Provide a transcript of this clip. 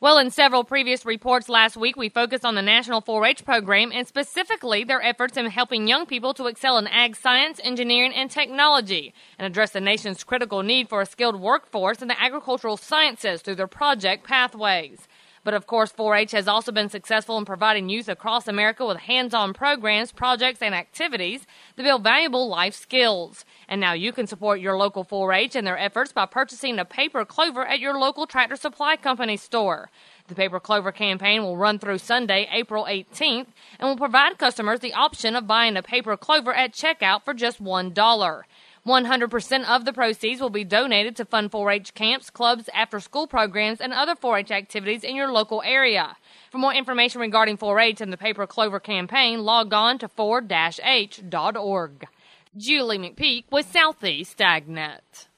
Well, in several previous reports last week, we focused on the National 4-H program and specifically their efforts in helping young people to excel in ag science, engineering, and technology and address the nation's critical need for a skilled workforce in the agricultural sciences through their project pathways. But of course, 4-H has also been successful in providing youth across America with hands-on programs, projects, and activities that build valuable life skills. And now you can support your local 4-H and their efforts by purchasing a paper clover at your local Tractor Supply Company store. The Paper Clover campaign will run through Sunday, April 18th, and will provide customers the option of buying a paper clover at checkout for just $1. 100% of the proceeds will be donated to fund 4-H camps, clubs, after-school programs, and other 4-H activities in your local area. For more information regarding 4-H and the Paper Clover campaign, log on to 4-H.org. Julie McPeak with Southeast AgNet.